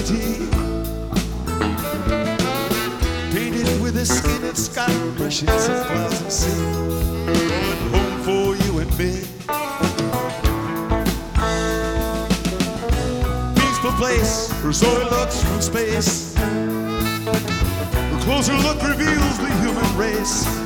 eternity. Painted with a skin and sky brushes of clouds and sea. Home for you and me. Peaceful place, or so it looks from space. A closer look reveals the human race.